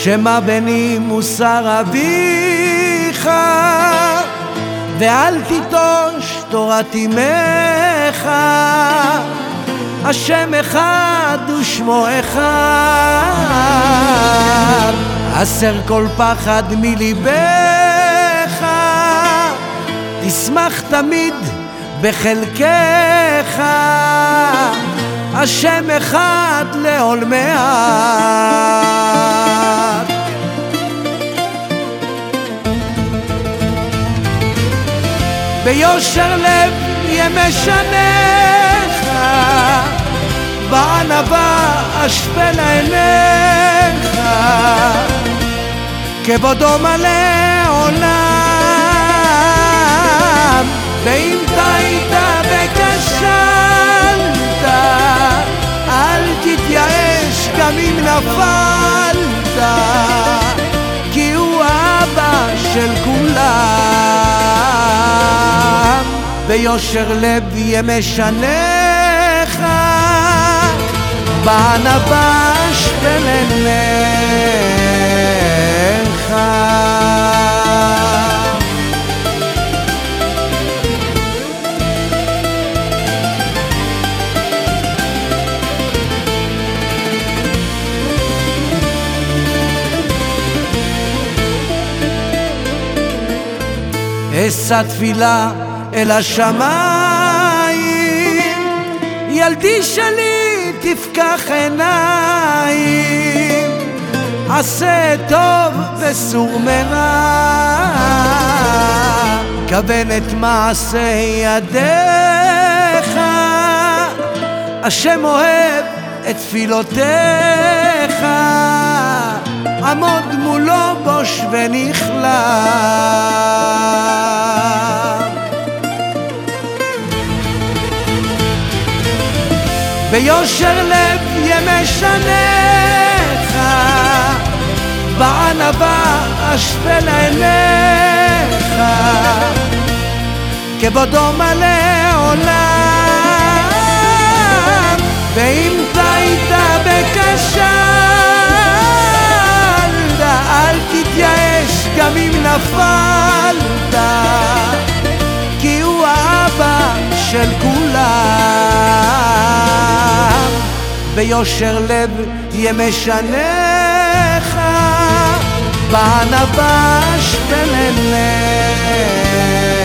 שמע בני מוסר אביך, ואל תיטוש תורת אמך. השם אחד ושמו אחד, הסר כל פחד מליבך. תשמח תמיד בחלקך, השם אחד לעולמי עד. ביושר לב יהיה משנך, בענווה אשפל עיניך. כבודו מלא עולם, ואם טעית וכשלת, אל תתייאש גם אם נפלת, כי הוא האבא של כולם. ביושר לב יהיה משנך, בענווה אשפל עיניך. אשא תפילה אל השמיים, ילדי שלי תפקח עיניים, עשה טוב וסור מרע, כוון את מעשה ידיך. השם אוהב את תפילותיך, עמוד מולו בוש ונכלם. ביושר לב יהיה משנך, בענווה אשפל עיניך. כבודו מלא עולם, ואם טעית וכשלת, אל תתייאש גם אם נפלת, כי הוא האבא של כולם. ביושר לב יהיה משנך, בענווה אשפל עיניך.